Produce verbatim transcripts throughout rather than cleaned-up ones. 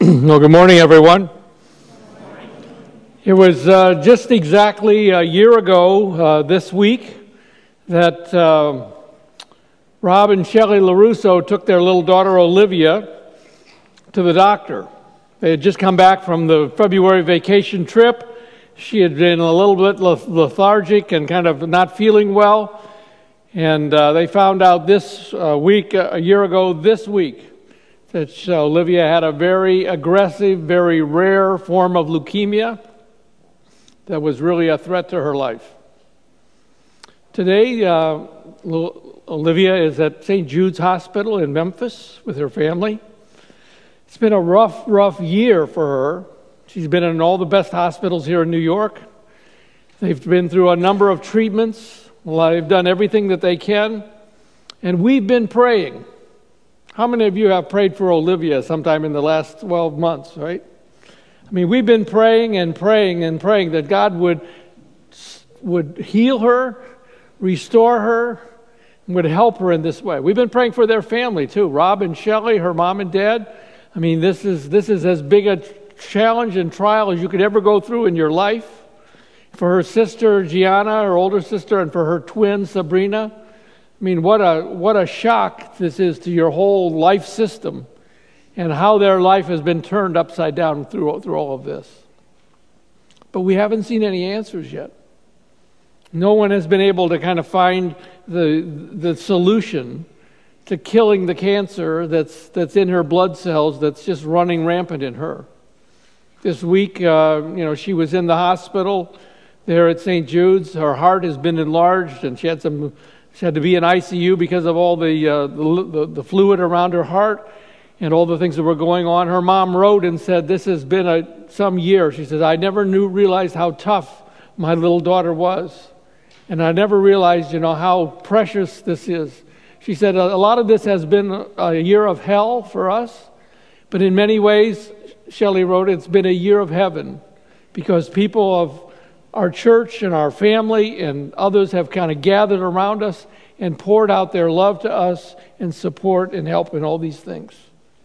Well, good morning, everyone. It was uh, just exactly a year ago uh, this week that uh, Rob and Shelley LaRusso took their little daughter Olivia to the doctor. They had just come back from the February vacation trip. She had been a little bit lethargic and kind of not feeling well. And uh, they found out this uh, week, a year ago this week, that Olivia had a very aggressive, very rare form of leukemia that was really a threat to her life. Today, uh, Olivia is at Saint Jude's Hospital in Memphis with her family. It's been a rough, rough year for her. She's been in all the best hospitals here in New York. They've been through a number of treatments. Well, they've done everything that they can. And we've been praying. How many of you have prayed for Olivia sometime in the last twelve months, right? I mean, we've been praying and praying and praying that God would, would heal her, restore her, and would help her in this way. We've been praying for their family, too. Rob and Shelley, her mom and dad. I mean, this is, this is as big a challenge and trial as you could ever go through in your life. For her sister, Gianna, her older sister, and for her twin, Sabrina. I mean, what a what a shock this is to your whole life system and how their life has been turned upside down through, through all of this. But we haven't seen any answers yet. No one has been able to kind of find the the solution to killing the cancer that's that's in her blood cells that's just running rampant in her. This week, uh, you know, she was in the hospital there at Saint Jude's. Her heart has been enlarged, and she had some. She had to be in I C U because of all the, uh, the, the the fluid around her heart and all the things that were going on. Her mom wrote and said, "This has been a some year." She says, "I never knew realized how tough my little daughter was, and I never realized, you know, how precious this is." She said, "A, a lot of this has been a, a year of hell for us, but in many ways," Shelley wrote, "it's been a year of heaven because people of our church and our family and others have kind of gathered around us and poured out their love to us and support and help in all these things."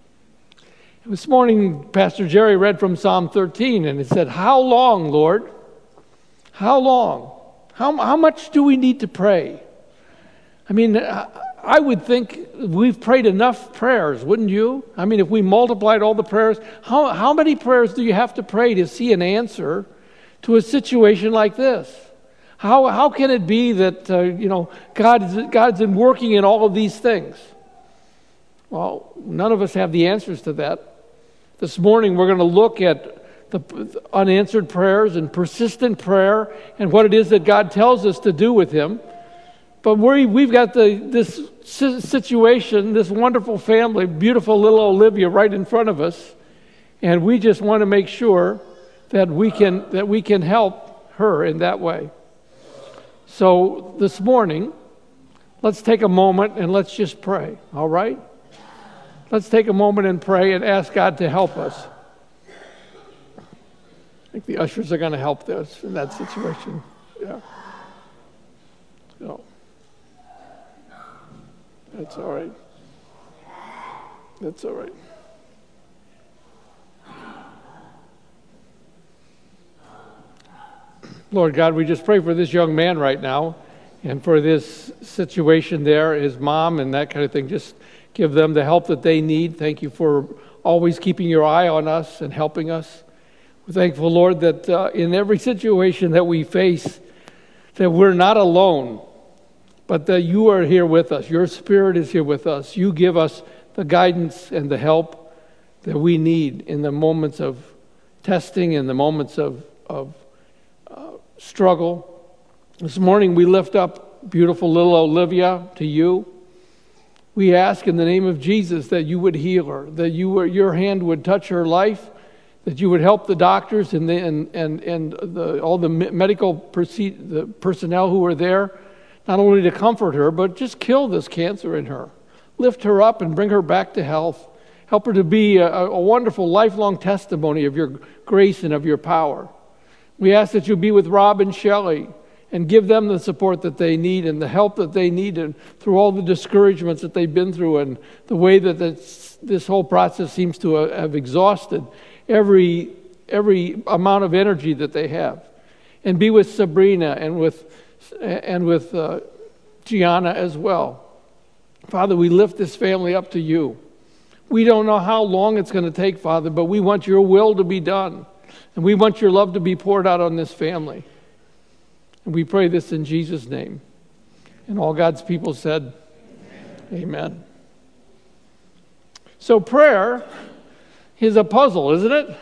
This morning, Pastor Jerry read from Psalm thirteen, and it said, "How long, Lord? How long? How, how much do we need to pray?" I mean, I would think we've prayed enough prayers, wouldn't you? I mean, if we multiplied all the prayers, how, how many prayers do you have to pray to see an answer to a situation like this? How how can it be that uh, you know God is, God's been working in all of these things? Well, none of us have the answers to that. This morning we're going to look at the unanswered prayers and persistent prayer and what it is that God tells us to do with Him. But we we've got the this situation, this wonderful family, beautiful little Olivia right in front of us, and we just want to make sure that we can that we can help her in that way. So this morning, let's take a moment and let's just pray, all right? Let's take a moment and pray and ask God to help us. I think the ushers are going to help us in that situation. Yeah. So, that's all right. That's all right. Lord God, we just pray for this young man right now and for this situation there, his mom and that kind of thing. Just give them the help that they need. Thank you for always keeping your eye on us and helping us. We're thankful, Lord, that uh, in every situation that we face, that we're not alone, but that you are here with us. Your Spirit is here with us. You give us the guidance and the help that we need in the moments of testing, in the moments of, of struggle. This morning we lift up beautiful little Olivia to you. We ask in the name of Jesus that you would heal her, that you were, your hand would touch her life, that you would help the doctors and the, and and and the, all the medical perce- the personnel who are there, not only to comfort her but just kill this cancer in her, lift her up and bring her back to health, help her to be a, a wonderful lifelong testimony of your grace and of your power. We ask that you be with Rob and Shelley and give them the support that they need and the help that they need, and through all the discouragements that they've been through and the way that this, this whole process seems to have exhausted every every amount of energy that they have. And be with Sabrina and with and with uh, Gianna as well. Father, we lift this family up to you. We don't know how long it's going to take, Father, but we want your will to be done. And we want your love to be poured out on this family. And we pray this in Jesus' name. And all God's people said, Amen. Amen. So prayer is a puzzle, isn't it?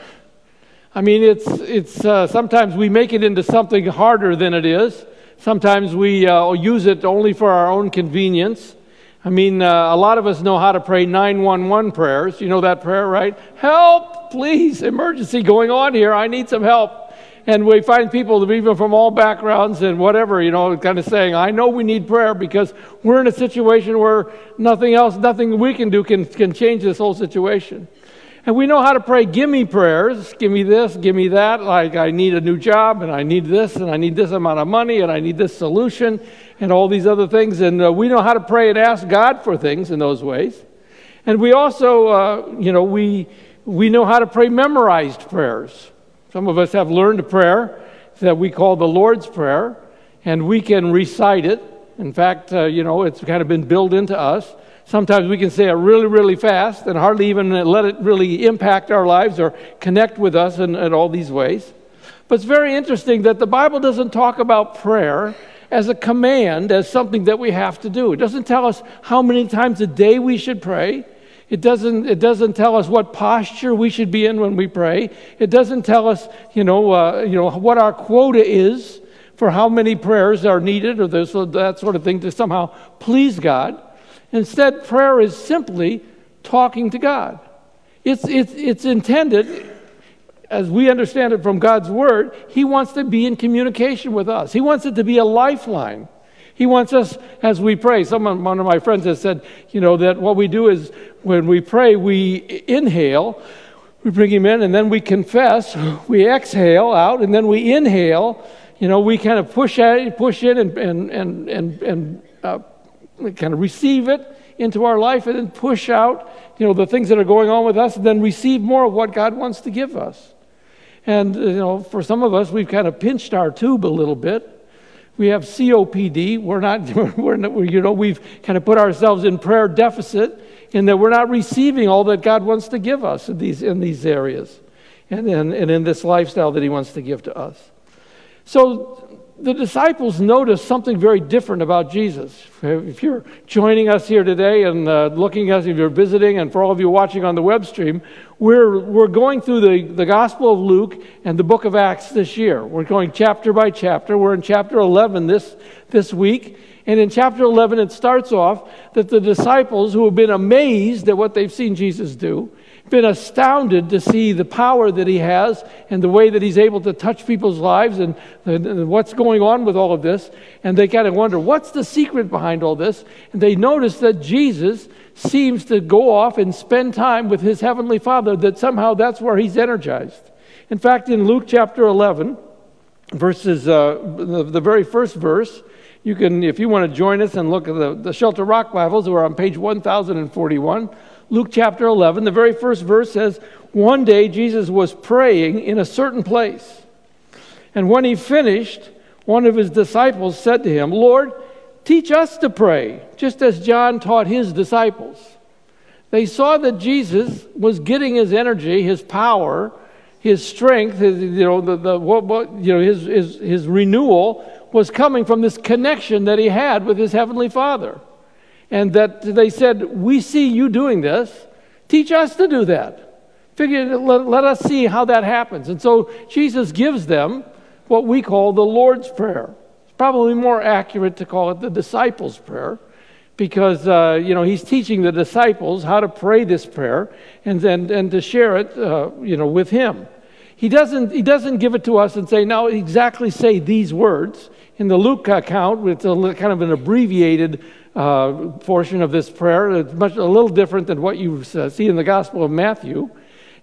I mean, it's it's uh, sometimes we make it into something harder than it is. Sometimes we uh, use it only for our own convenience. I mean, uh, a lot of us know how to pray nine one one prayers. You know that prayer, right? Help, please, emergency going on here. I need some help. And we find people, even from all backgrounds and whatever, you know, kind of saying, I know we need prayer because we're in a situation where nothing else, nothing we can do can, can change this whole situation. And we know how to pray gimme prayers. Give me this, give me that. Like, I need a new job, and I need this, and I need this amount of money, and I need this solution, and all these other things. And uh, we know how to pray and ask God for things in those ways. And we also, uh, you know, we we know how to pray memorized prayers. Some of us have learned a prayer that we call the Lord's Prayer, and we can recite it. In fact, uh, you know, it's kind of been built into us. Sometimes we can say it really, really fast and hardly even let it really impact our lives or connect with us in, in all these ways. But it's very interesting that the Bible doesn't talk about prayer as a command, as something that we have to do. It doesn't tell us how many times a day we should pray. It doesn't, it doesn't tell us what posture we should be in when we pray. It doesn't tell us, you know, uh, you know, what our quota is for how many prayers are needed or this, or that sort of thing to somehow please God. Instead, prayer is simply talking to God. It's, it's, it's intended, as we understand it from God's Word, He wants to be in communication with us. He wants it to be a lifeline. He wants us, as we pray, someone, one of my friends has said, you know, that what we do is when we pray, we inhale, we bring Him in, and then we confess, we exhale out, and then we inhale. You know, we kind of push out, push in and, and, and, and, and uh, we kind of receive it into our life and then push out, you know, the things that are going on with us and then receive more of what God wants to give us. And, you know, for some of us, we've kind of pinched our tube a little bit. We have C O P D. We're not, we're not, you know, we've kind of put ourselves in prayer deficit in that we're not receiving all that God wants to give us in these, in these areas and, and, and in this lifestyle that He wants to give to us. So the disciples noticed something very different about Jesus. If you're joining us here today and uh, looking at us, if you're visiting, and for all of you watching on the web stream, we're we're going through the, the Gospel of Luke and the book of Acts this year. We're going chapter by chapter. We're in chapter eleven this, this week. And in chapter eleven, it starts off that the disciples, who have been amazed at what they've seen Jesus do, been astounded to see the power that He has and the way that He's able to touch people's lives and, and what's going on with all of this. And they kind of wonder, what's the secret behind all this? And they notice that Jesus seems to go off and spend time with His Heavenly Father, that somehow that's where He's energized. In fact, in Luke chapter eleven, verses, uh, the, the very first verse, you can, if you want to join us and look at the, the Shelter Rock Bibles, we're on page one thousand forty-one. Luke chapter eleven, the very first verse says, one day Jesus was praying in a certain place. And when He finished, one of His disciples said to Him, Lord, teach us to pray, just as John taught his disciples. They saw that Jesus was getting His energy, His power, His strength, his, you know, the, the what, what, you know, His, his, his renewal was coming from this connection that He had with His Heavenly Father. And that they said, we see you doing this. Teach us to do that. Figure, let, let us see how that happens. And so Jesus gives them what we call the Lord's Prayer. It's probably more accurate to call it the disciples' prayer, because uh, you know He's teaching the disciples how to pray this prayer and and, and to share it, uh, you know, with Him. He doesn't He doesn't give it to us and say, now exactly say these words. In the Luke account, it's a kind of an abbreviated Uh, portion of this prayer. It's much a little different than what you uh, see in the Gospel of Matthew.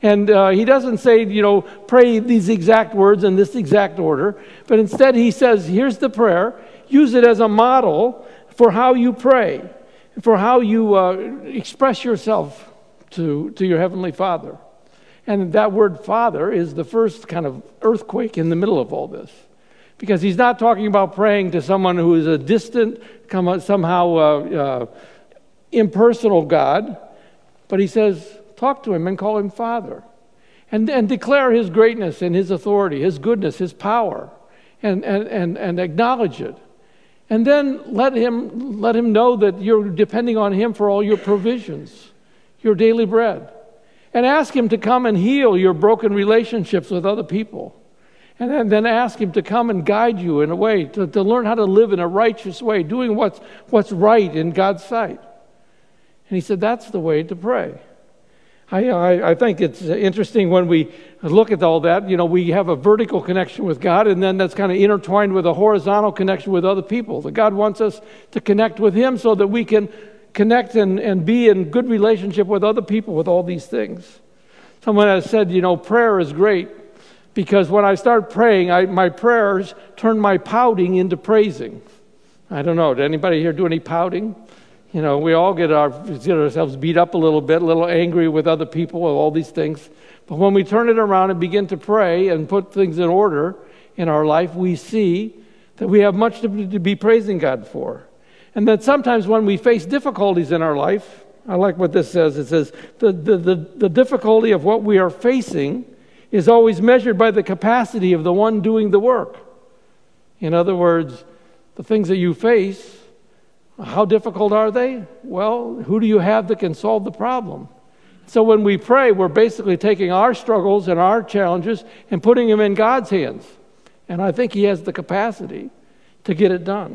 And uh, he doesn't say, you know, pray these exact words in this exact order, but instead he says, here's the prayer. Use it as a model for how you pray, for how you uh, express yourself to, to your Heavenly Father. And that word Father is the first kind of earthquake in the middle of all this. Because he's not talking about praying to someone who is a distant, somehow uh, uh, impersonal God, but he says, talk to him and call him Father. And, and declare his greatness and his authority, his goodness, his power, and, and, and, and acknowledge it. And then let him, let him know that you're depending on him for all your provisions, your daily bread. And ask him to come and heal your broken relationships with other people. And then, then ask him to come and guide you in a way, to, to learn how to live in a righteous way, doing what's, what's right in God's sight. And he said, that's the way to pray. I, I, I think it's interesting when we look at all that, you know, we have a vertical connection with God, and then that's kind of intertwined with a horizontal connection with other people. That God wants us to connect with him so that we can connect and, and be in good relationship with other people with all these things. Someone has said, you know, prayer is great because when I start praying, I, my prayers turn my pouting into praising. I don't know, did anybody here do any pouting? You know, we all get, our, get ourselves beat up a little bit, a little angry with other people, all these things. But when we turn it around and begin to pray and put things in order in our life, we see that we have much to, to be praising God for. And that sometimes when we face difficulties in our life, I like what this says. It says, the, the, the, the difficulty of what we are facing is always measured by the capacity of the one doing the work. In other words, the things that you face, how difficult are they? Well, who do you have that can solve the problem? So when we pray, we're basically taking our struggles and our challenges and putting them in God's hands. And I think he has the capacity to get it done.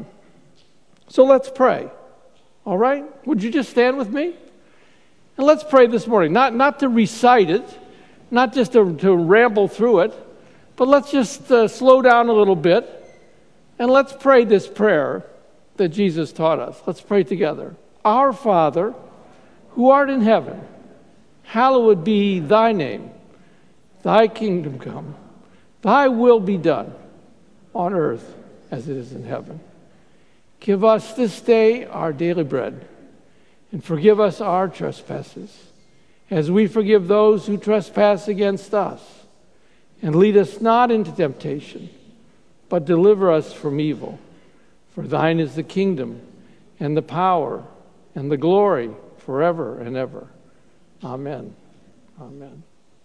So let's pray. All right? Would you just stand with me? And let's pray this morning. Not, not to recite it, not just to, to ramble through it, but let's just uh, slow down a little bit and let's pray this prayer that Jesus taught us. Let's pray together. Our Father, who art in heaven, hallowed be thy name. Thy kingdom come. Thy will be done on earth as it is in heaven. Give us this day our daily bread, and forgive us our trespasses, as we forgive those who trespass against us. And lead us not into temptation, but deliver us from evil. For thine is the kingdom, and the power, and the glory, forever and ever. Amen. Amen.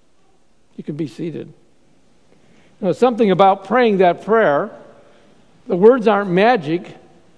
You can be seated. You know, something about praying that prayer, the words aren't magic,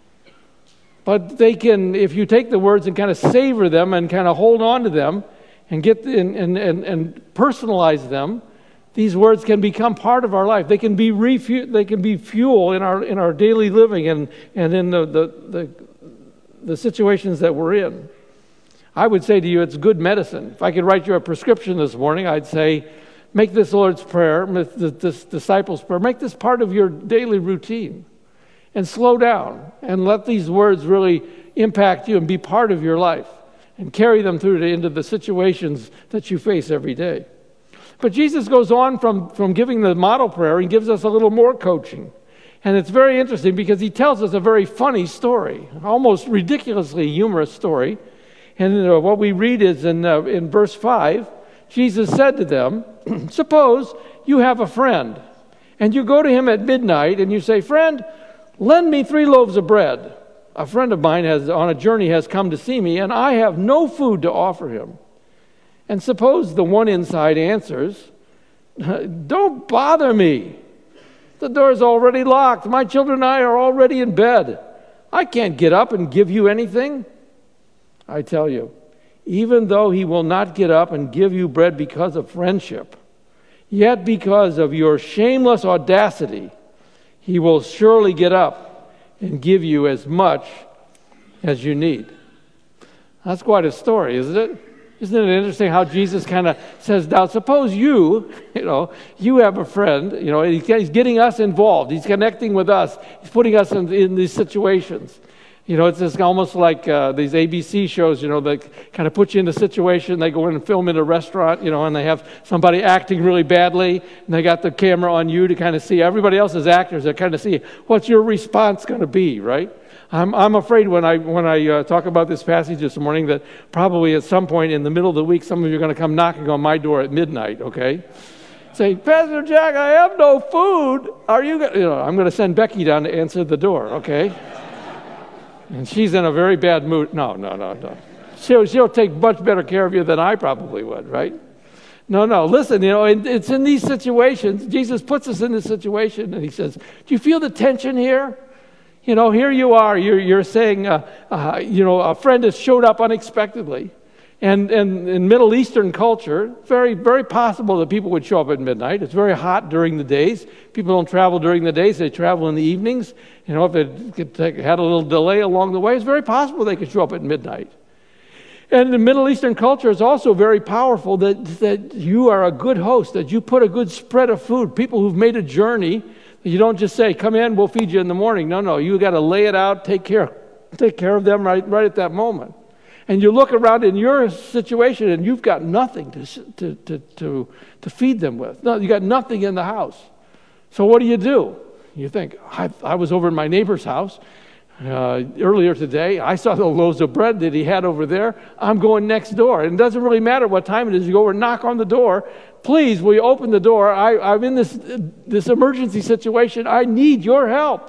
but they can, if you take the words and kind of savor them and kind of hold on to them and get and, and, and, and personalize them, these words can become part of our life. They can be refu- they can be fuel in our in our daily living and, and in the, the, the, the situations that we're in. I would say to you, it's good medicine. If I could write you a prescription this morning, I'd say, make this Lord's Prayer, this disciples' prayer, make this part of your daily routine. And slow down and let these words really impact you and be part of your life and carry them through to, into the situations that you face every day. But Jesus goes on from, from giving the model prayer and gives us a little more coaching. And it's very interesting because he tells us a very funny story, almost ridiculously humorous story. And uh, what we read is in, uh, in verse five, Jesus said to them, suppose you have a friend and you go to him at midnight and you say, friend, lend me three loaves of bread. A friend of mine has on a journey has come to see me, and I have no food to offer him. And suppose the one inside answers, don't bother me. The door's already locked. My children and I are already in bed. I can't get up and give you anything. I tell you, even though he will not get up and give you bread because of friendship, yet because of your shameless audacity, he will surely get up and give you as much as you need. That's quite a story, isn't it? Isn't it interesting how Jesus kind of says, now suppose you, you know, you have a friend, you know, he's getting us involved. He's connecting with us. He's putting us in, in these situations. You know, it's just almost like uh, these A B C shows, you know, that kind of put you in a situation. They go in and film in a restaurant, you know, and they have somebody acting really badly, and they got the camera on you to kind of see. Everybody else is actors. They kind of see what's your response going to be, right? I'm I'm afraid when I when I uh, talk about this passage this morning that probably at some point in the middle of the week, some of you are going to come knocking on my door at midnight, okay? Say, Pastor Jack, I have no food. Are you going to, you know, I'm going to send Becky down to answer the door, okay? And she's in a very bad mood. No, no, no, no. She'll, she'll take much better care of you than I probably would, right? No, no. Listen, you know, it's in these situations. Jesus puts us in this situation, and he says, do you feel the tension here? You know, here you are. You're, you're saying, uh, uh, you know, a friend has showed up unexpectedly. And, and in Middle Eastern culture, very, very possible that people would show up at midnight. It's very hot during the days. People don't travel during the days. They travel in the evenings. You know, if it take, had a little delay along the way, it's very possible they could show up at midnight. And in Middle Eastern culture, it's also very powerful that, that you are a good host, that you put a good spread of food. People who've made a journey, you don't just say, come in, we'll feed you in the morning. No, no, you got to lay it out, take care, take care of them right, right at that moment. And you look around in your situation, and you've got nothing to to to to, to feed them with. No, you got nothing in the house. So what do you do? You think, I, I was over in my neighbor's house uh, earlier today. I saw the loaves of bread that he had over there. I'm going next door. And it doesn't really matter what time it is. You go over and knock on the door. Please, will you open the door? I, I'm in this this emergency situation. I need your help.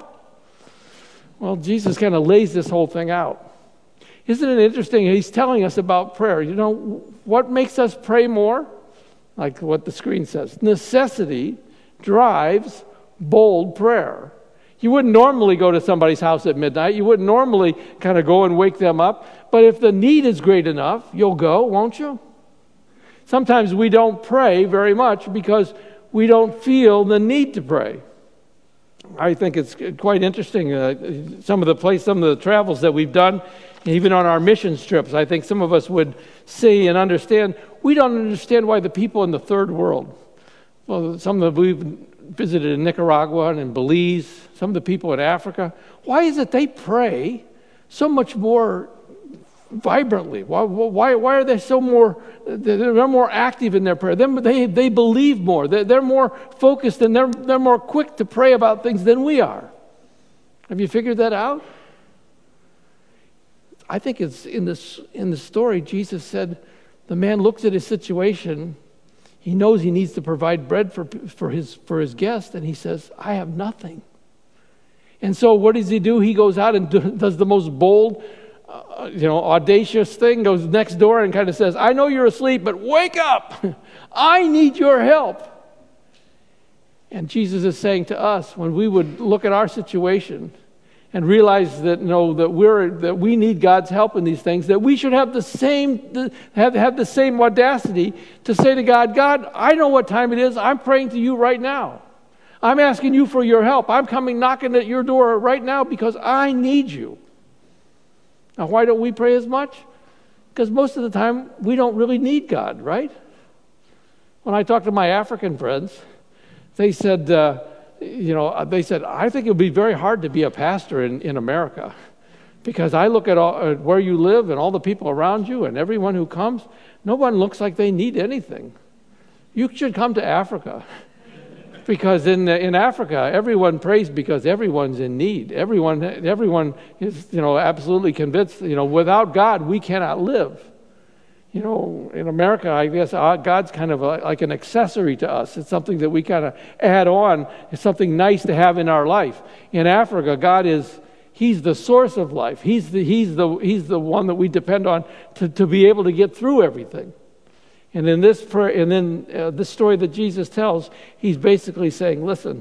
Well, Jesus kind of lays this whole thing out. Isn't it interesting? He's telling us about prayer. You know, what makes us pray more? Like what the screen says. Necessity drives bold prayer. You wouldn't normally go to somebody's house at midnight. You wouldn't normally kind of go and wake them up. But if the need is great enough, you'll go, won't you? Sometimes we don't pray very much because we don't feel the need to pray. I think it's quite interesting. Uh, some of the place, some of the travels that we've done, even on our mission trips, I think some of us would see and understand. We don't understand why the people in the third world, well, some of the, we've visited in Nicaragua and in Belize, some of the people in Africa, why is it they pray so much more vibrantly? Why, why, why are they so more, they're more active in their prayer? They, they believe more. They're, they're more focused and they're, they're more quick to pray about things than we are. Have you figured that out? I think it's in this in the story, Jesus said, the man looks at his situation. He knows he needs to provide bread for, for his for his guest, and he says, I have nothing. And so what does he do? He goes out and do, does the most bold, uh, you know, audacious thing, goes next door and kind of says, I know you're asleep, but wake up. I need your help. And Jesus is saying to us, when we would look at our situation and realize that you know that we're that we need God's help in these things, that we should have the same the, have have the same audacity to say to God, God, I know what time it is. I'm praying to you right now. I'm asking you for your help. I'm coming knocking at your door right now because I need you. Now, why don't we pray as much? Because most of the time we don't really need God, right? When I talk to my African friends, they said. Uh, You know, they said, I think it would be very hard to be a pastor in, in America because I look at, all, at where you live and all the people around you and everyone who comes, no one looks like they need anything. You should come to Africa because in in Africa, everyone prays because everyone's in need. Everyone, everyone is, you know, absolutely convinced, you know, without God, we cannot live. You know, in America, I guess God's kind of like an accessory to us. It's something that we kind of add on. It's something nice to have in our life. In Africa, God is, He's the source of life. He's the He's the He's the one that we depend on to, to be able to get through everything. And in this prayer, and then uh, this story that Jesus tells, He's basically saying, listen,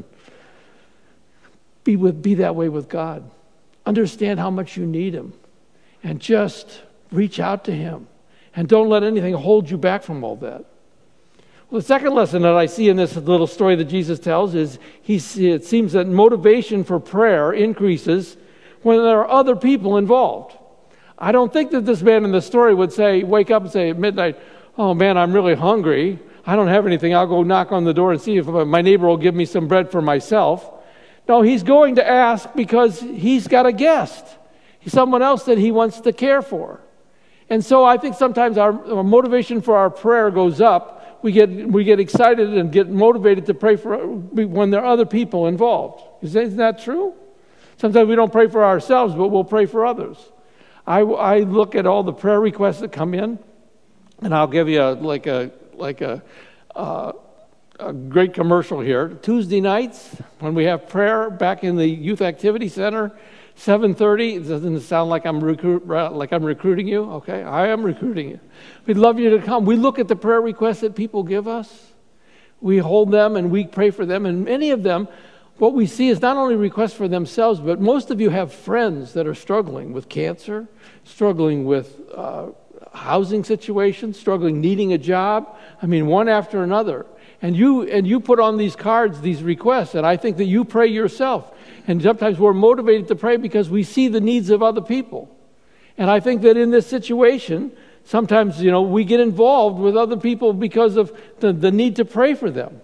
be with be that way with God. Understand how much you need Him, and just reach out to Him. And don't let anything hold you back from all that. Well, the second lesson that I see in this little story that Jesus tells is he, it seems that motivation for prayer increases when there are other people involved. I don't think that this man in the story would say, wake up and say at midnight, oh man, I'm really hungry. I don't have anything. I'll go knock on the door and see if my neighbor will give me some bread for myself. No, he's going to ask because he's got a guest. someone else that he wants to care for. And so I think sometimes our, our motivation for our prayer goes up. We get we get excited and get motivated to pray for when there are other people involved. Isn't that true? Sometimes we don't pray for ourselves, but we'll pray for others. I, I look at all the prayer requests that come in, and I'll give you a, like a like a, uh, a great commercial here. Tuesday nights when we have prayer back in the Youth Activity Center, seven thirty. Doesn't it sound like I'm recruit like I'm recruiting you? Okay, I am recruiting you. We'd love you to come. We look at the prayer requests that people give us. We hold them and we pray for them, and many of them, what we see is not only requests for themselves, but most of you have friends that are struggling with cancer, struggling with uh, housing situations, struggling, needing a job. I mean, one after another. And you and you put on these cards these requests, and I think that you pray yourself. And sometimes we're motivated to pray because we see the needs of other people. And I think that in this situation, sometimes, you know, we get involved with other people because of the, the need to pray for them.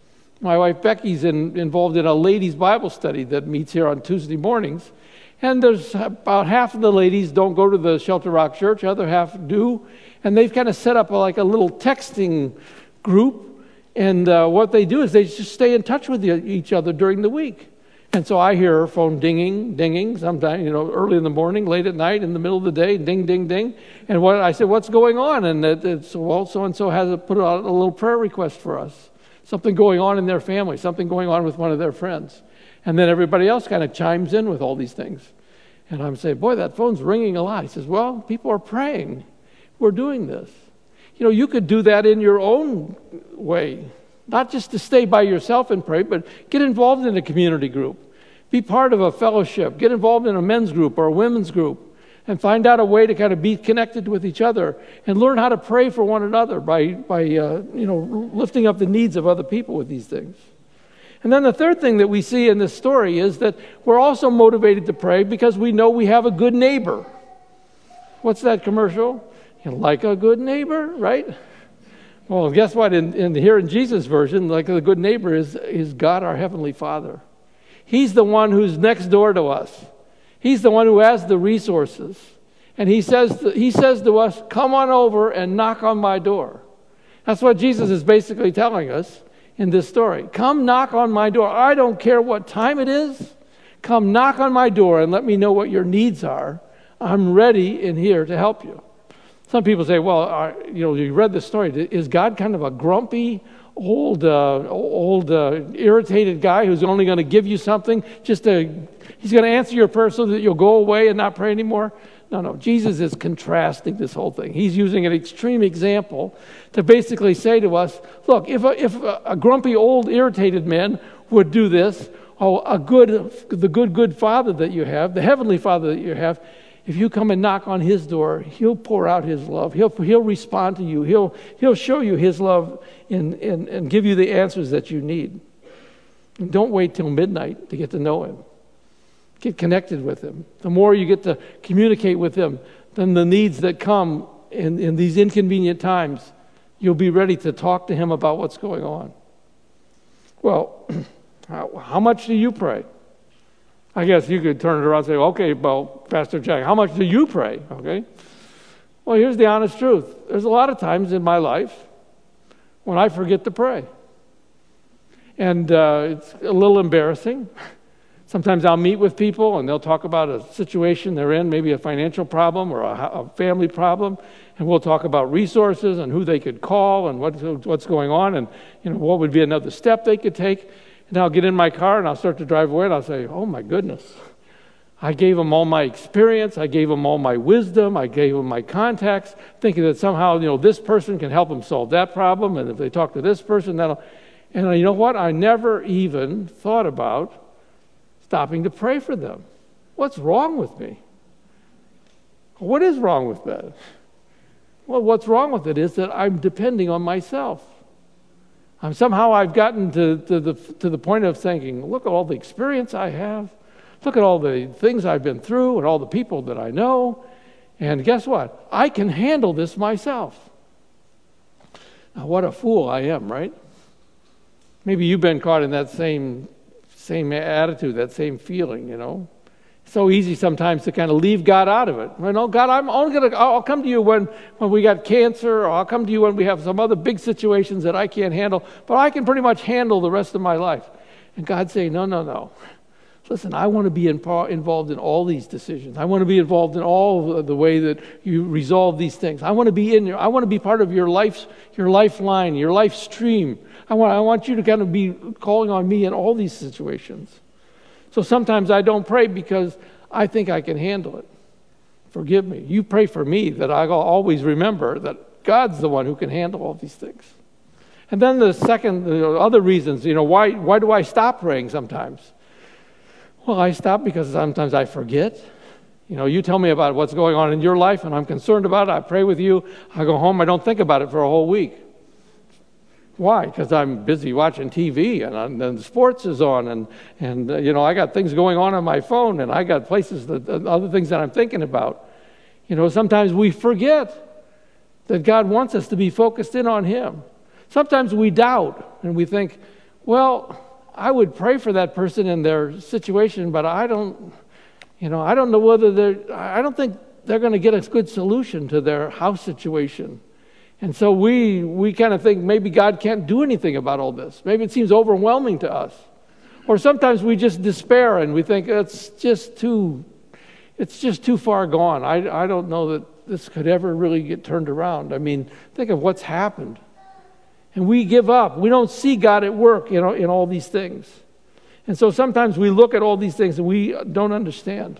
My wife Becky's in, involved in a ladies' Bible study that meets here on Tuesday mornings. And there's about half of the ladies don't go to the Shelter Rock Church, the other half do. And they've kind of set up a, like a little texting group. And uh, what they do is they just stay in touch with each other during the week. And so I hear her phone dinging, dinging, sometimes, you know, early in the morning, late at night, in the middle of the day, ding, ding, ding. And what I said, what's going on? And it, it's, well, so-and-so has put out a little prayer request for us. Something going on in their family, something going on with one of their friends. And then everybody else kind of chimes in with all these things. And I'm saying, boy, that phone's ringing a lot. He says, well, people are praying. We're doing this. You know, you could do that in your own way. Not just to stay by yourself and pray, but get involved in a community group. Be part of a fellowship. Get involved in a men's group or a women's group. And find out a way to kind of be connected with each other and learn how to pray for one another by, by uh, you know, lifting up the needs of other people with these things. And then the third thing that we see in this story is that we're also motivated to pray because we know we have a good neighbor. What's that commercial? You like a good neighbor, right? Well, guess what? In, in here in Jesus' version, like the good neighbor is, is God, our Heavenly Father. He's the one who's next door to us. He's the one who has the resources. And he says, to, he says to us, come on over and knock on my door. That's what Jesus is basically telling us in this story. Come knock on my door. I don't care what time it is. Come knock on my door and let me know what your needs are. I'm ready in here to help you. Some people say, well, uh, you know, you read this story. Is God kind of a grumpy, old, uh, old, uh, irritated guy who's only going to give you something just to... He's going to answer your prayer so that you'll go away and not pray anymore? No, no. Jesus is contrasting this whole thing. He's using an extreme example to basically say to us, look, if a, if a, a grumpy, old, irritated man would do this, oh, a good, the good, good Father that you have, the Heavenly Father that you have, if you come and knock on His door, He'll pour out His love. He'll, he'll respond to you. He'll, he'll show you His love and, and, and give you the answers that you need. And don't wait till midnight to get to know Him. Get connected with Him. The more you get to communicate with Him, then the needs that come in, in these inconvenient times, you'll be ready to talk to Him about what's going on. Well, how, how much do you pray? I guess you could turn it around and say, okay, well, Pastor Jack, how much do you pray? Okay. Well, here's the honest truth. There's a lot of times in my life when I forget to pray. And uh, it's a little embarrassing. Sometimes I'll meet with people and they'll talk about a situation they're in, maybe a financial problem or a, a family problem, and we'll talk about resources and who they could call and what, what's going on and you know what would be another step they could take. And I'll get in my car and I'll start to drive away and I'll say, oh my goodness, I gave them all my experience, I gave them all my wisdom, I gave them my contacts, thinking that somehow you know this person can help them solve that problem, and if they talk to this person, that'll. And you know what? I never even thought about stopping to pray for them. What's wrong with me? What is wrong with that? Well, what's wrong with it is that I'm depending on myself. I'm somehow I've gotten to, to the to the point of thinking, look at all the experience I have, look at all the things I've been through and all the people that I know, and guess what? I can handle this myself. Now, what a fool I am, right? Maybe you've been caught in that same Same attitude, that same feeling, you know. so easy sometimes to kind of leave God out of it. You know, God, I'm only gonna, I'll come to you when, when we got cancer, or I'll come to you when we have some other big situations that I can't handle, but I can pretty much handle the rest of my life. And God's saying, no, no, no. Listen, I want to be in, involved in all these decisions. I want to be involved in all of the way that you resolve these things. I want to be in your, I want to be part of your life's, your lifeline, your life stream. I want, I want you to kind of be calling on me in all these situations. So sometimes I don't pray because I think I can handle it. Forgive me. You pray for me that I'll always remember that God's the one who can handle all these things. And then the second, the other reasons, you know, why, why do I stop praying sometimes? Well, I stop because sometimes I forget. You know, you tell me about what's going on in your life, and I'm concerned about it. I pray with you. I go home. I don't think about it for a whole week. Why? Because I'm busy watching T V, and, and then sports is on, and, and uh, you know, I got things going on on my phone, and I got places, that, uh, other things that I'm thinking about. You know, sometimes we forget that God wants us to be focused in on Him. Sometimes we doubt, and we think, well, I would pray for that person in their situation, but I don't, you know, I don't know whether they're, I don't think they're going to get a good solution to their house situation. And so we, we kind of think maybe God can't do anything about all this. Maybe it seems overwhelming to us. Or sometimes we just despair and we think it's just too, it's just too far gone. I, I don't know that this could ever really get turned around. I mean, think of what's happened. And we give up. We don't see God at work, you know, in all these things. And so sometimes we look at all these things and we don't understand.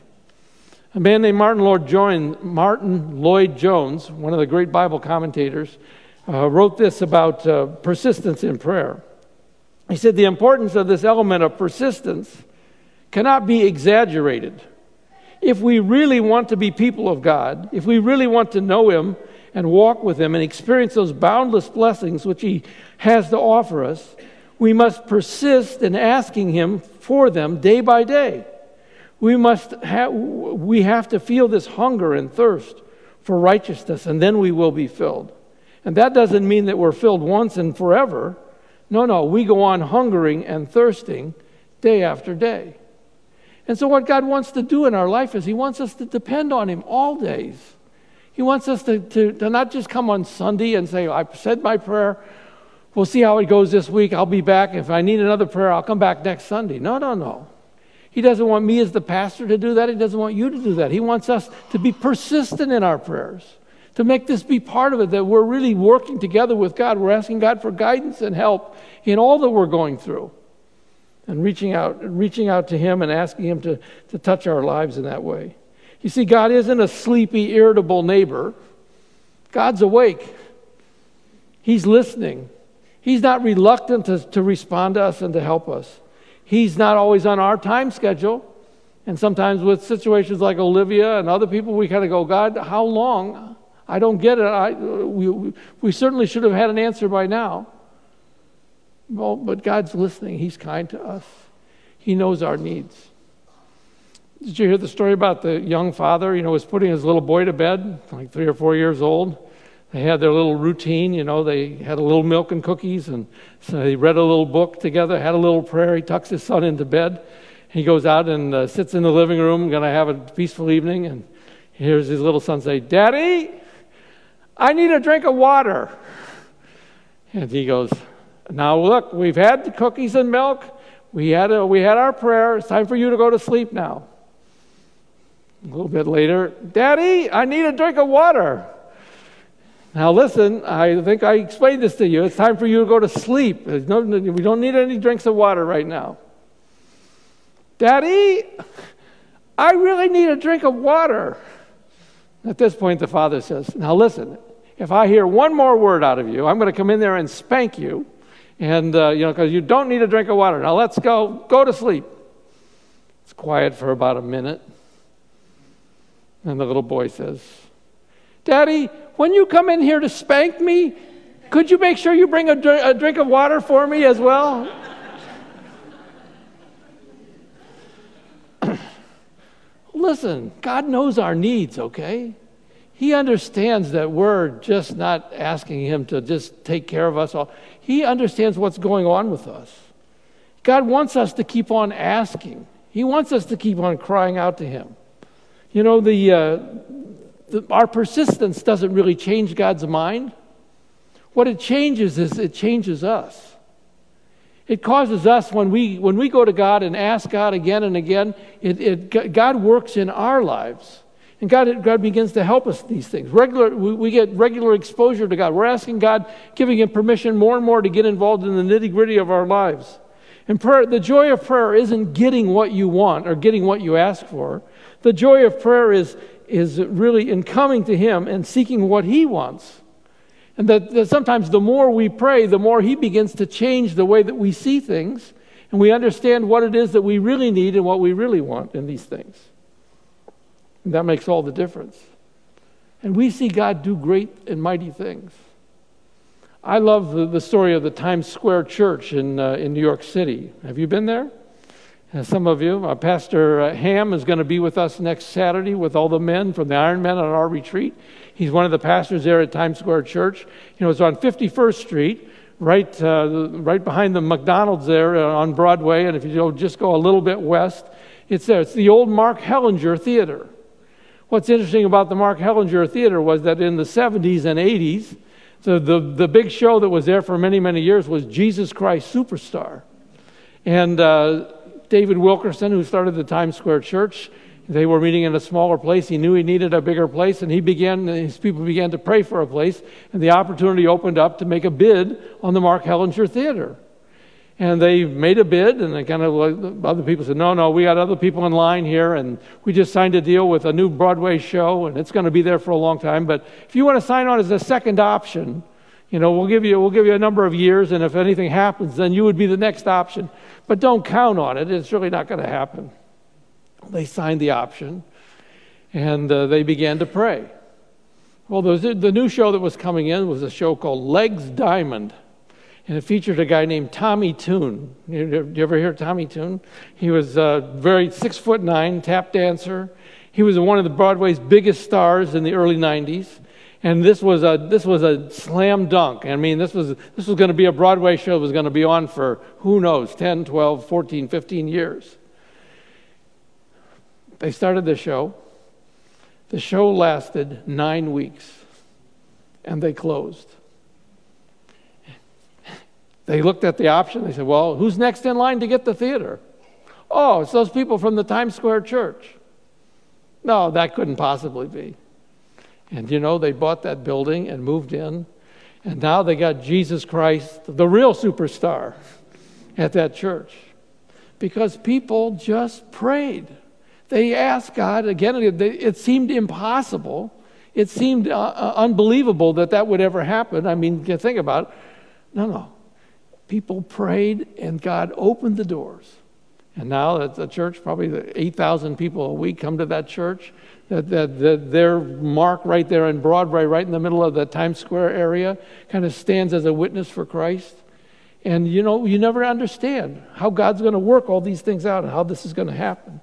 A man named Martin Lloyd Jones, Martin Lloyd Jones, one of the great Bible commentators, uh, wrote this about uh, persistence in prayer. He said, the importance of this element of persistence cannot be exaggerated. If we really want to be people of God, if we really want to know Him, and walk with Him and experience those boundless blessings which He has to offer us, we must persist in asking Him for them day by day. We must ha- we have to feel this hunger and thirst for righteousness, and then we will be filled. And that doesn't mean that we're filled once and forever. No, no, we go on hungering and thirsting day after day. And so what God wants to do in our life is He wants us to depend on Him all days. He wants us to, to, to not just come on Sunday and say, I said my prayer, we'll see how it goes this week, I'll be back. If I need another prayer, I'll come back next Sunday. No, no, no. He doesn't want me as the pastor to do that. He doesn't want you to do that. He wants us to be persistent in our prayers, to make this be part of it, that we're really working together with God. We're asking God for guidance and help in all that we're going through, and reaching out, reaching out to Him and asking Him to, to touch our lives in that way. You see, God isn't a sleepy, irritable neighbor. God's awake. He's listening. He's not reluctant to, to respond to us and to help us. He's not always on our time schedule. And sometimes with situations like Olivia and other people, we kind of go, God, how long? I don't get it. I, we, we certainly should have had an answer by now. Well, but God's listening. He's kind to us. He knows our needs. Did you hear the story about the young father, you know, was putting his little boy to bed, like three or four years old? They had their little routine, you know, they had a little milk and cookies, and so they read a little book together, had a little prayer. He tucks his son into bed. He goes out and uh, sits in the living room, going to have a peaceful evening, and he hears his little son say, Daddy, I need a drink of water. And he goes, now look, we've had the cookies and milk. We had, a, we had our prayer. It's time for you to go to sleep now. A little bit later, Daddy, I need a drink of water. Now listen, I think I explained this to you. It's time for you to go to sleep. There's no, we don't need any drinks of water right now. Daddy, I really need a drink of water. At this point, the father says, now listen, if I hear one more word out of you, I'm going to come in there and spank you. And, uh, you know, because you don't need a drink of water. Now let's go. Go to sleep. It's quiet for about a minute. And the little boy says, Daddy, when you come in here to spank me, could you make sure you bring a, dr- a drink of water for me as well? Listen, God knows our needs, okay? He understands that we're just not asking Him to just take care of us all. He understands what's going on with us. God wants us to keep on asking. He wants us to keep on crying out to him. You know, the, uh, the our persistence doesn't really change God's mind. What it changes is it changes us. It causes us, when we when we go to God and ask God again and again, it, it God works in our lives. And God, God begins to help us these things. Regular, we, we get regular exposure to God. We're asking God, giving him permission more and more to get involved in the nitty-gritty of our lives. And prayer, the joy of prayer isn't getting what you want or getting what you ask for. The joy of prayer is, is really in coming to him and seeking what he wants. And that, that sometimes the more we pray, the more he begins to change the way that we see things, and we understand what it is that we really need and what we really want in these things. And that makes all the difference. And we see God do great and mighty things. I love the, the story of the Times Square Church in uh, in New York City. Have you been there? Uh, some of you. Uh, Pastor uh, Ham is going to be with us next Saturday with all the men from the Iron Men on our retreat. He's one of the pastors there at Times Square Church. You know, it's on fifty-first Street, right uh, right behind the McDonald's there uh, on Broadway. And if you just go a little bit west, it's there. It's the old Mark Hellinger Theater. What's interesting about the Mark Hellinger Theater was that in the seventies and eighties, so the, the big show that was there for many, many years was Jesus Christ Superstar. And uh, David Wilkerson, who started the Times Square Church, they were meeting in a smaller place. He knew he needed a bigger place, and he began, his people began to pray for a place, and the opportunity opened up to make a bid on the Mark Hellinger Theater. And they made a bid, and they kind of, other people said, no, no, we got other people in line here, and we just signed a deal with a new Broadway show, and it's going to be there for a long time. But if you want to sign on as a second option, you know, we'll give you we'll give you a number of years, and if anything happens, then you would be the next option. But don't count on it; it's really not going to happen. They signed the option, and uh, they began to pray. Well, the, the new show that was coming in was a show called Legs Diamond. And it featured a guy named Tommy Tune. You, you ever hear Tommy Tune? He was a very six foot nine tap dancer. He was one of the Broadway's biggest stars in the early nineties. And this was a this was a slam dunk. I mean, this was this was going to be a Broadway show that was going to be on for, who knows, ten, twelve, fourteen, fifteen years. They started the show. The show lasted nine weeks. And they closed. They looked at the option. They said, well, who's next in line to get the theater? Oh, it's those people from the Times Square Church. No, that couldn't possibly be. And, you know, they bought that building and moved in. And now they got Jesus Christ, the real superstar, at that church. Because people just prayed. They asked God, again, it seemed impossible. It seemed uh, unbelievable that that would ever happen. I mean, you think about it. No, no. People prayed, and God opened the doors. And now at the church, probably eight thousand people a week come to that church. That, that, that their mark right there in Broadway, right in the middle of the Times Square area, kind of stands as a witness for Christ. And, you know, you never understand how God's going to work all these things out and how this is going to happen.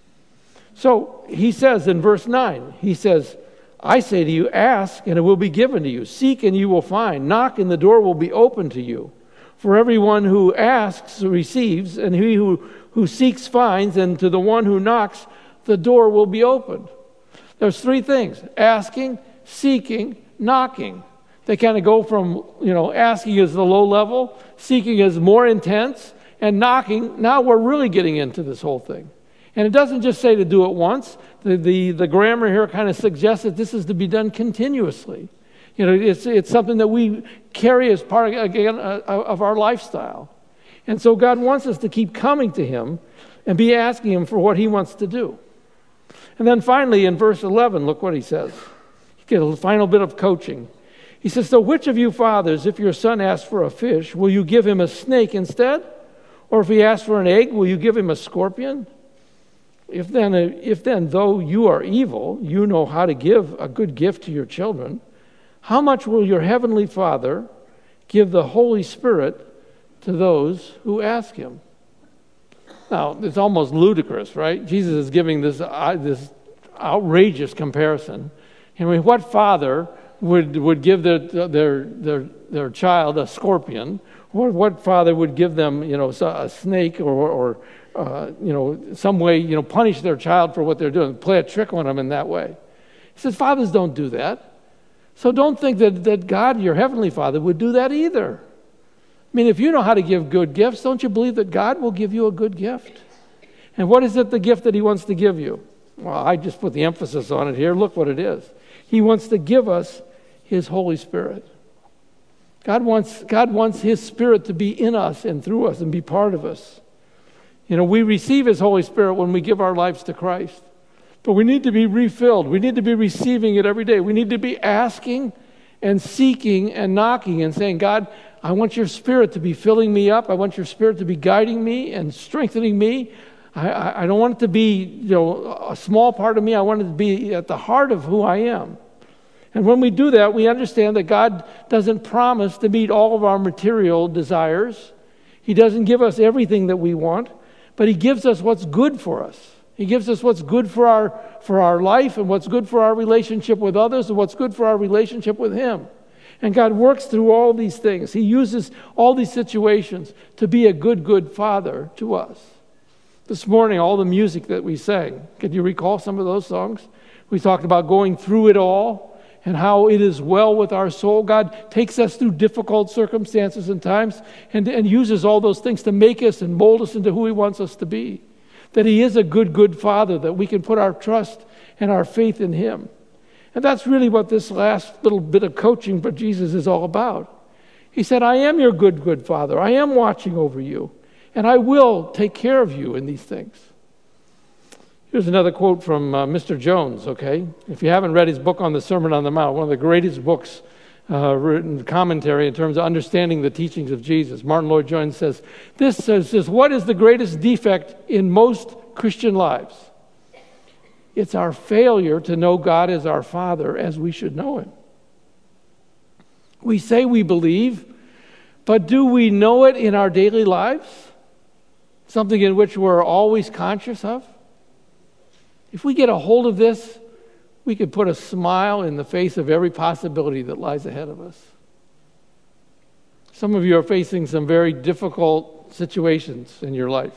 So he says in verse nine, he says, I say to you, ask, and it will be given to you. Seek, and you will find. Knock, and the door will be open to you. For everyone who asks receives, and he who, who seeks finds, and to the one who knocks, the door will be opened. There's three things: asking, seeking, knocking. They kind of go from, you know, asking is the low level, seeking is more intense, and knocking, now we're really getting into this whole thing. And it doesn't just say to do it once. The, the, the grammar here kind of suggests that this is to be done continuously. You know, it's it's something that we carry as part, again, uh, of our lifestyle. And so God wants us to keep coming to him and be asking him for what he wants to do. And then finally, in verse eleven, look what he says. You get a final bit of coaching. He says, so which of you fathers, if your son asks for a fish, will you give him a snake instead? Or if he asks for an egg, will you give him a scorpion? If then, if then, though you are evil, you know how to give a good gift to your children, how much will your heavenly Father give the Holy Spirit to those who ask him? Now, it's almost ludicrous, right? Jesus is giving this uh, this outrageous comparison. I mean, what father would would give their their their their child a scorpion? Or what father would give them, you know, a snake or or uh, you know, some way, you know, punish their child for what they're doing, play a trick on them in that way. He says, fathers don't do that. So don't think that, that God, your heavenly Father, would do that either. I mean, if you know how to give good gifts, don't you believe that God will give you a good gift? And what is it, the gift that he wants to give you? Well, I just put the emphasis on it here. Look what it is. He wants to give us his Holy Spirit. God wants, God wants his Spirit to be in us and through us and be part of us. You know, we receive his Holy Spirit when we give our lives to Christ. But we need to be refilled. We need to be receiving it every day. We need to be asking and seeking and knocking and saying, God, I want your Spirit to be filling me up. I want your Spirit to be guiding me and strengthening me. I, I, I don't want it to be, you know, a small part of me. I want it to be at the heart of who I am. And when we do that, we understand that God doesn't promise to meet all of our material desires. He doesn't give us everything that we want, but he gives us what's good for us. He gives us what's good for our for our life and what's good for our relationship with others and what's good for our relationship with him. And God works through all these things. He uses all these situations to be a good, good Father to us. This morning, all the music that we sang, can you recall some of those songs? We talked about going through it all and how it is well with our soul. God takes us through difficult circumstances and times and, and uses all those things to make us and mold us into who he wants us to be. That he is a good, good Father, that we can put our trust and our faith in him. And that's really what this last little bit of coaching for Jesus is all about. He said, I am your good, good Father. I am watching over you, and I will take care of you in these things. Here's another quote from uh, Mister Jones, okay? If you haven't read his book on the Sermon on the Mount, one of the greatest books uh, written commentary in terms of understanding the teachings of Jesus, Martin Lloyd-Jones says, this says, says, what is the greatest defect in most Christian lives? It's our failure to know God as our Father as we should know him. We say we believe, but do we know it in our daily lives? Something in which we're always conscious of? If we get a hold of this, we could put a smile in the face of every possibility that lies ahead of us. Some of you are facing some very difficult situations in your life.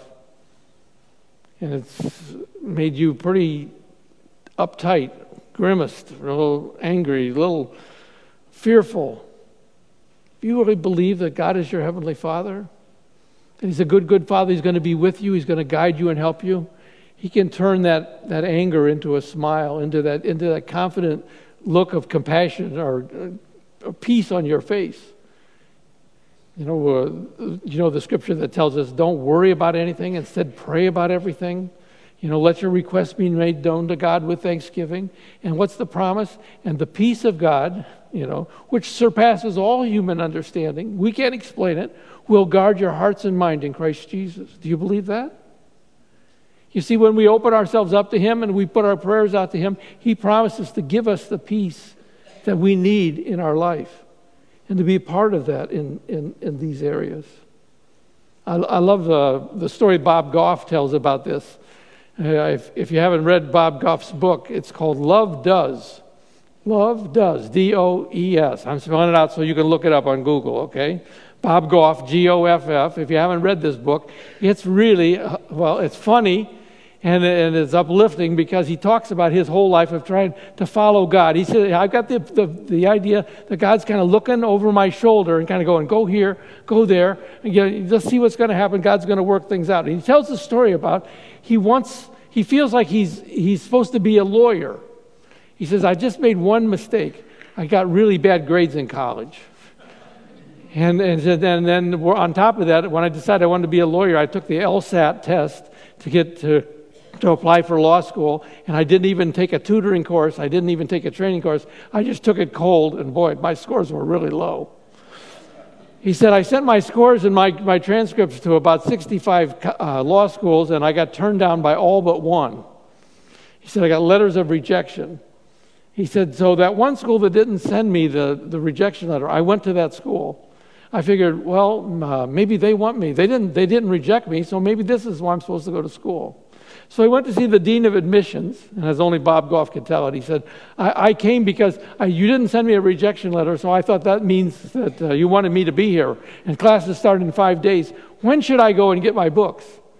And it's made you pretty uptight, grimaced, a little angry, a little fearful. Do you really believe that God is your Heavenly Father? That he's a good, good Father. He's going to be with you. He's going to guide you and help you. He can turn that, that anger into a smile, into that into that confident look of compassion or uh, peace on your face. You know, uh, you know the scripture that tells us, don't worry about anything. Instead, pray about everything. You know, let your requests be made known to God with thanksgiving. And what's the promise? And the peace of God, you know, which surpasses all human understanding, we can't explain it, will guard your hearts and mind in Christ Jesus. Do you believe that? You see, when we open ourselves up to him and we put our prayers out to him, he promises to give us the peace that we need in our life and to be a part of that in, in, in these areas. I, I love the, the story Bob Goff tells about this. Uh, if, if you haven't read Bob Goff's book, it's called Love Does. Love Does, D O E S. I'm spelling it out so you can look it up on Google, okay? Bob Goff, G O F F. If you haven't read this book, it's really, uh, well, it's funny and, and it's uplifting because he talks about his whole life of trying to follow God. He said, I've got the, the, the idea that God's kind of looking over my shoulder and kind of going, go here, go there, and you know, just see what's going to happen. God's going to work things out. And he tells the story about he wants, he feels like he's he's supposed to be a lawyer. He says, I just made one mistake. I got really bad grades in college. And, and then, then on top of that, when I decided I wanted to be a lawyer, I took the LSAT test to get to, to apply for law school. And I didn't even take a tutoring course. I didn't even take a training course. I just took it cold. And boy, my scores were really low. He said, I sent my scores and my, my transcripts to about sixty-five uh, law schools, and I got turned down by all but one. He said, I got letters of rejection. He said, so that one school that didn't send me the, the rejection letter, I went to that school. I figured, well, uh, maybe they want me. They didn't, they didn't reject me, so maybe this is why I'm supposed to go to school. So I went to see the dean of admissions, and as only Bob Goff could tell it, he said, I, I came because I, you didn't send me a rejection letter, so I thought that means that uh, you wanted me to be here. And classes start in five days. When should I go and get my books?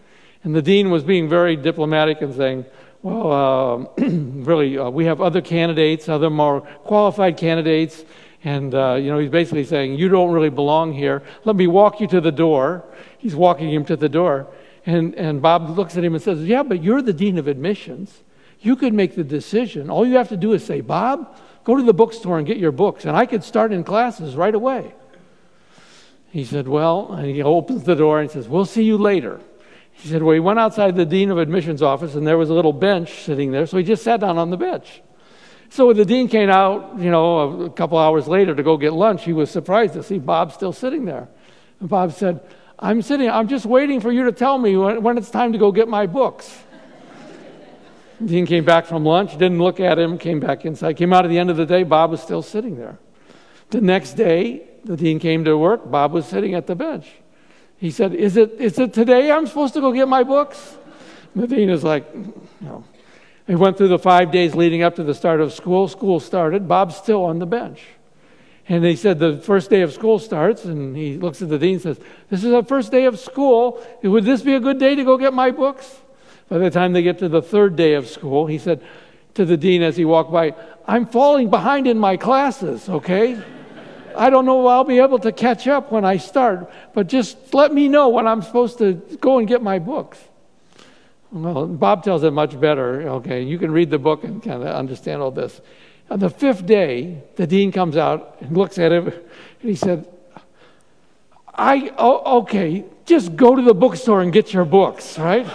And the dean was being very diplomatic and saying, well, uh, really, uh, we have other candidates, other more qualified candidates. And, uh, you know, he's basically saying, you don't really belong here. Let me walk you to the door. He's walking him to the door. And, and Bob looks at him and says, yeah, but you're the dean of admissions. You could make the decision. All you have to do is say, Bob, go to the bookstore and get your books, and I could start in classes right away. He said, well, and he opens the door and he says, we'll see you later. He said, well, he went outside the dean of admissions office, and there was a little bench sitting there, so he just sat down on the bench. So when the dean came out, you know, a couple hours later to go get lunch, he was surprised to see Bob still sitting there. And Bob said, I'm sitting, I'm just waiting for you to tell me when, when it's time to go get my books. The dean came back from lunch, didn't look at him, came back inside, came out at the end of the day, Bob was still sitting there. The next day, the dean came to work, Bob was sitting at the bench. He said, is it is it today I'm supposed to go get my books? And the dean is like, no. He went through the five days leading up to the start of school. School started. Bob's still on the bench. And he said the first day of school starts, and he looks at the dean and says, this is the first day of school. Would this be a good day to go get my books? By the time they get to the third day of school, he said to the dean as he walked by, I'm falling behind in my classes, okay? I don't know if I'll be able to catch up when I start, but just let me know when I'm supposed to go and get my books. Well, Bob tells it much better. Okay, you can read the book and kind of understand all this. On the fifth day, the dean comes out and looks at him, and he said, I, oh, okay, just go to the bookstore and get your books, right?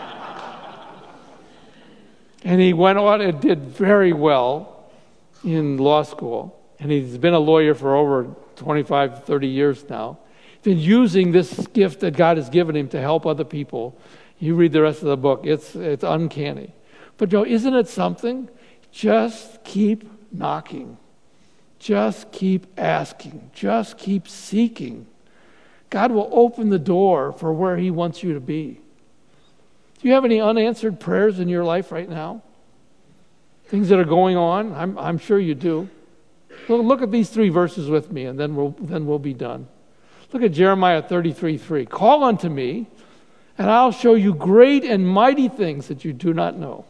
And he went on and did very well in law school. And he's been a lawyer for over twenty-five, thirty years now. He's been using this gift that God has given him to help other people. You read the rest of the book. It's it's uncanny. But Joe, isn't it something? Just keep knocking. Just keep asking. Just keep seeking. God will open the door for where he wants you to be. Do you have any unanswered prayers in your life right now? Things that are going on? I'm, I'm sure you do. Look, look at these three verses with me, and then we'll, then we'll be done. Look at Jeremiah thirty-three three. Call unto me, and I'll show you great and mighty things that you do not know.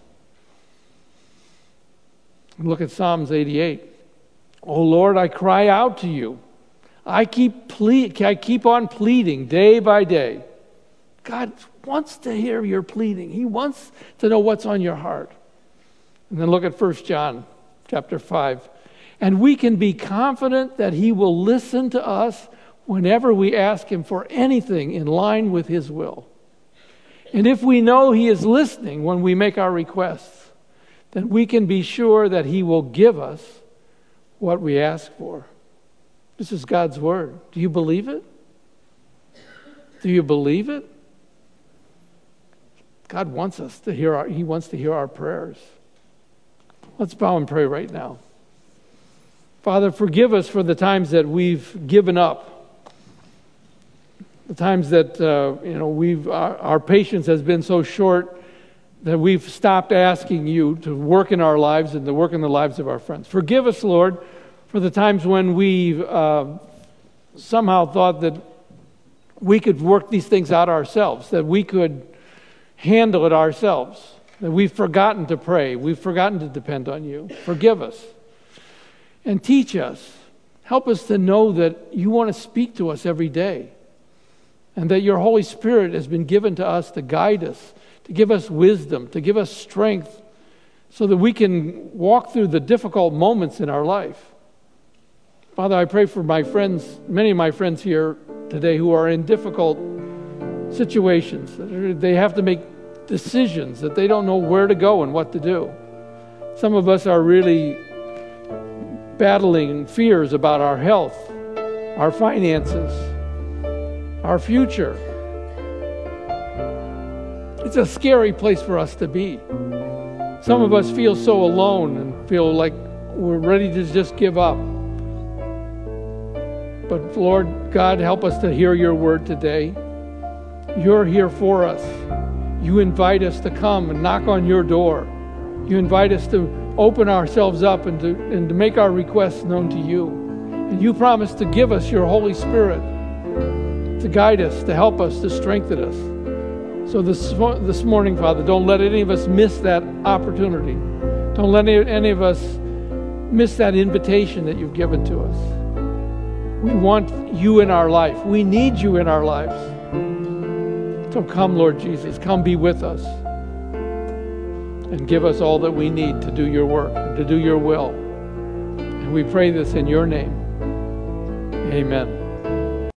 Look at Psalms eighty-eight. O Lord, I cry out to you. I keep ple- I keep on pleading day by day. God wants to hear your pleading. He wants to know what's on your heart. And then look at First John chapter five. And we can be confident that he will listen to us whenever we ask him for anything in line with his will. And if we know he is listening when we make our requests, then we can be sure that he will give us what we ask for. This is God's word. Do you believe it? Do you believe it? God wants us to hear our, he wants to hear our prayers. Let's bow and pray right now. Father, forgive us for the times that we've given up. The times that uh, you know we've our, our patience has been so short that we've stopped asking you to work in our lives and to work in the lives of our friends. Forgive us, Lord, for the times when we uh, somehow thought that we could work these things out ourselves, that we could handle it ourselves, that we've forgotten to pray, we've forgotten to depend on you. Forgive us. And teach us. Help us to know that you want to speak to us every day, and that your Holy Spirit has been given to us to guide us, to give us wisdom, to give us strength, so that we can walk through the difficult moments in our life. Father, I pray for my friends, many of my friends here today who are in difficult situations. They have to make decisions that they don't know where to go and what to do. Some of us are really battling fears about our health, our finances, our future. It's a scary place for us to be. Some of us feel so alone and feel like we're ready to just give up. But Lord God, help us to hear your word today. You're here for us. You invite us to come and knock on your door. You invite us to open ourselves up and to, and to make our requests known to you. And you promise to give us your Holy Spirit to guide us, to help us, to strengthen us, So this, this morning, Father, don't let any of us miss that opportunity. Don't let any, any of us miss that invitation that you've given to us. We want you in our life. We need you in our lives. So come, Lord Jesus, come be with us and give us all that we need to do your work and to do your will. And we pray this in your name. Amen.